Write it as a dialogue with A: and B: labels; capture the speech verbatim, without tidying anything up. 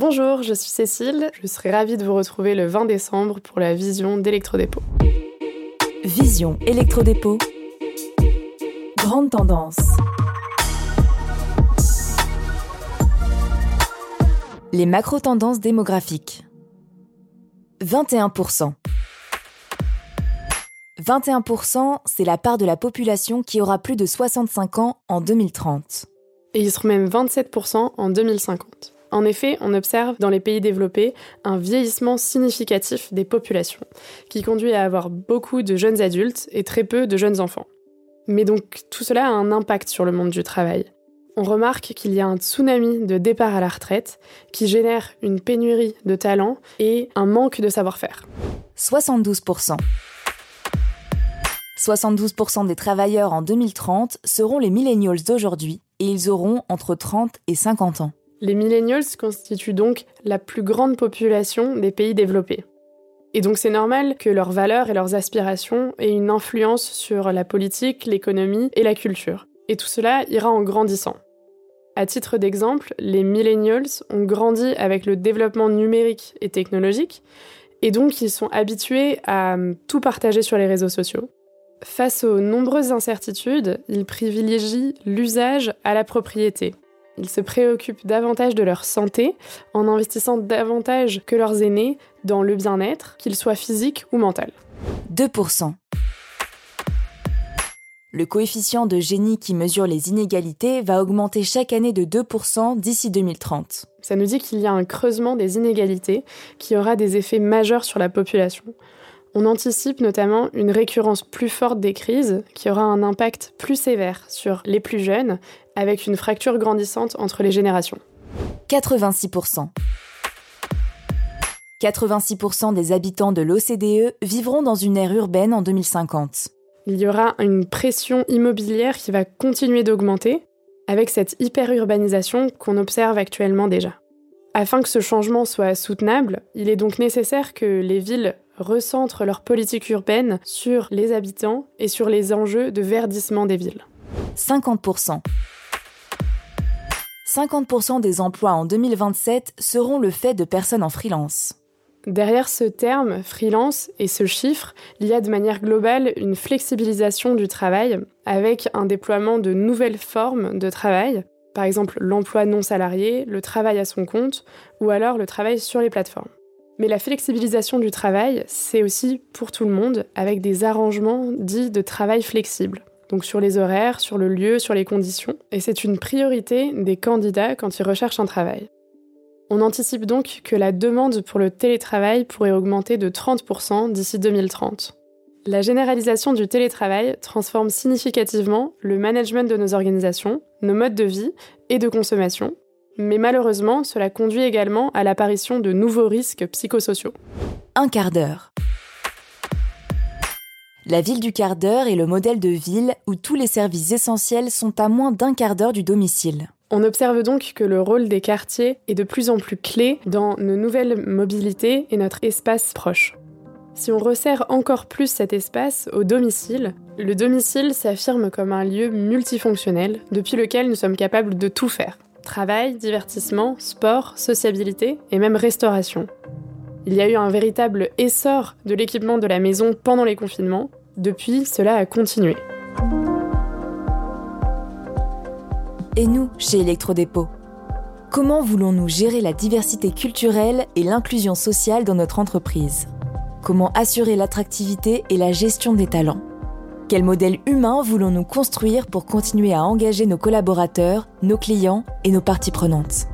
A: Bonjour, je suis Cécile. Je serai ravie de vous retrouver le vingt décembre pour la Vision d'Electrodépôt.
B: Vision Electrodépôt. Grande tendance. Les macro-tendances démographiques. vingt et un pour cent. vingt et un pour cent, c'est la part de la population qui aura plus de soixante-cinq ans en deux mille trente.
A: Et ils seront même vingt-sept pour cent en deux mille cinquante. En effet, on observe dans les pays développés un vieillissement significatif des populations, qui conduit à avoir beaucoup de jeunes adultes et très peu de jeunes enfants. Mais donc, tout cela a un impact sur le monde du travail. On remarque qu'il y a un tsunami de départ à la retraite qui génère une pénurie de talents et un manque de savoir-faire.
B: soixante-douze pour cent. soixante-douze pour cent des travailleurs en deux mille trente seront les millennials d'aujourd'hui et ils auront entre trente et cinquante ans.
A: Les millennials constituent donc la plus grande population des pays développés. Et donc c'est normal que leurs valeurs et leurs aspirations aient une influence sur la politique, l'économie et la culture. Et tout cela ira en grandissant. À titre d'exemple, les millennials ont grandi avec le développement numérique et technologique, et donc ils sont habitués à tout partager sur les réseaux sociaux. Face aux nombreuses incertitudes, ils privilégient l'usage à la propriété. Ils se préoccupent davantage de leur santé en investissant davantage que leurs aînés dans le bien-être, qu'il soit physique ou mental.
B: deux pour cent. Le coefficient de Gini qui mesure les inégalités va augmenter chaque année de deux pour cent d'ici deux mille trente.
A: Ça nous dit qu'il y a un creusement des inégalités qui aura des effets majeurs sur la population. On anticipe notamment une récurrence plus forte des crises qui aura un impact plus sévère sur les plus jeunes, avec une fracture grandissante entre les générations.
B: quatre-vingt-six pour cent. quatre-vingt-six pour cent des habitants de l'O C D E vivront dans une aire urbaine en deux mille cinquante.
A: Il y aura une pression immobilière qui va continuer d'augmenter, avec cette hyperurbanisation qu'on observe actuellement déjà. Afin que ce changement soit soutenable, il est donc nécessaire que les villes recentrent leur politique urbaine sur les habitants et sur les enjeux de verdissement des villes.
B: cinquante pour cent. cinquante pour cent des emplois en deux mille vingt-sept seront le fait de personnes en freelance.
A: Derrière ce terme, freelance, et ce chiffre, il y a de manière globale une flexibilisation du travail avec un déploiement de nouvelles formes de travail, par exemple l'emploi non salarié, le travail à son compte ou alors le travail sur les plateformes. Mais la flexibilisation du travail, c'est aussi pour tout le monde avec des arrangements dits de travail flexible. Donc sur les horaires, sur le lieu, sur les conditions. Et c'est une priorité des candidats quand ils recherchent un travail. On anticipe donc que la demande pour le télétravail pourrait augmenter de trente pour cent d'ici deux mille trente. La généralisation du télétravail transforme significativement le management de nos organisations, nos modes de vie et de consommation. Mais malheureusement, cela conduit également à l'apparition de nouveaux risques psychosociaux.
B: Un quart d'heure. La ville du quart d'heure est le modèle de ville où tous les services essentiels sont à moins d'un quart d'heure du domicile.
A: On observe donc que le rôle des quartiers est de plus en plus clé dans nos nouvelles mobilités et notre espace proche. Si on resserre encore plus cet espace au domicile, le domicile s'affirme comme un lieu multifonctionnel depuis lequel nous sommes capables de tout faire. Travail, divertissement, sport, sociabilité et même restauration. Il y a eu un véritable essor de l'équipement de la maison pendant les confinements. Depuis, cela a continué.
B: Et nous, chez Electrodépôt, comment voulons-nous gérer la diversité culturelle et l'inclusion sociale dans notre entreprise ? Comment assurer l'attractivité et la gestion des talents ? Quel modèle humain voulons-nous construire pour continuer à engager nos collaborateurs, nos clients et nos parties prenantes ?